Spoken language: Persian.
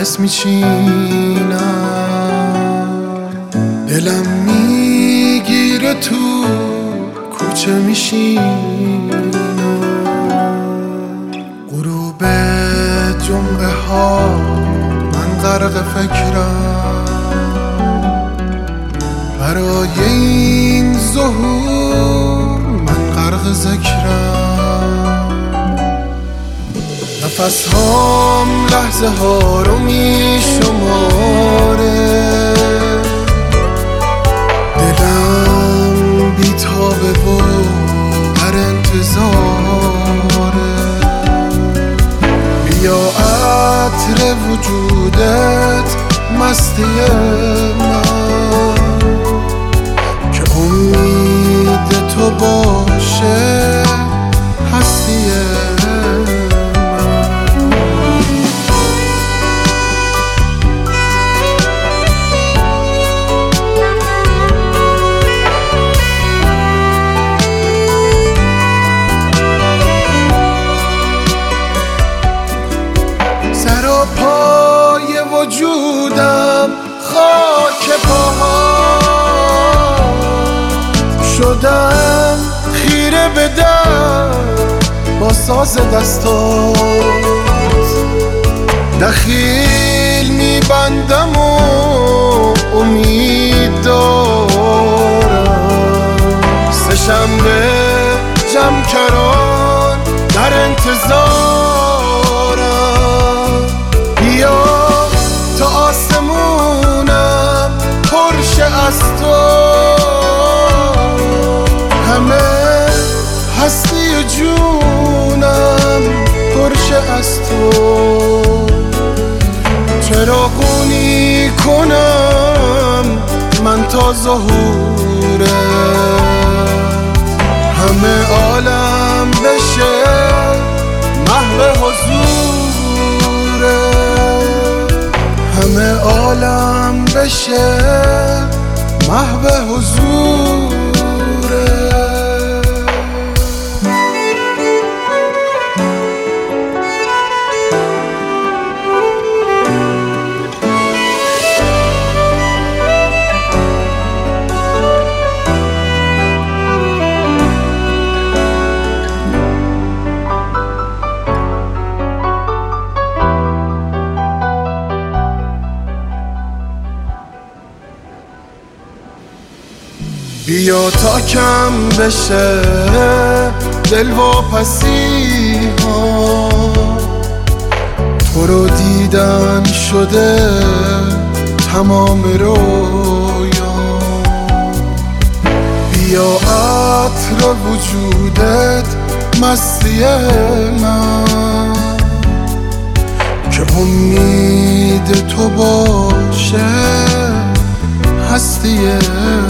دست میچینم، دلم میگیره تو کوچه میشینم. غروب جمعه ها من غرق فکرم، برای این ظهور من غرق ذکرم. نفس هام لحظه ها رو میشماره، دلم بیتابه و در انتظاره. بیا عطر وجودت مستی من، که امید تو باشه هستی وجودم خاک پاهات، شدم خیره به در با ساز دستات. دخیل میبندم و امید دارم، سه شنبه جمع کران در انتظارم. بیا تا آسمونم پرشه از تو، همه هستی جونم پرشه از تو. چراغونی کنم من تا ظهورت، همه عالم بشه محو حضورت، همه عالم بشه محو حضورت. بیا تا کم بشه دلواپسی ها، تو رو دیدن شده تمام رویا. بیا عطر وجودت مستی من، که امید تو باشه هستی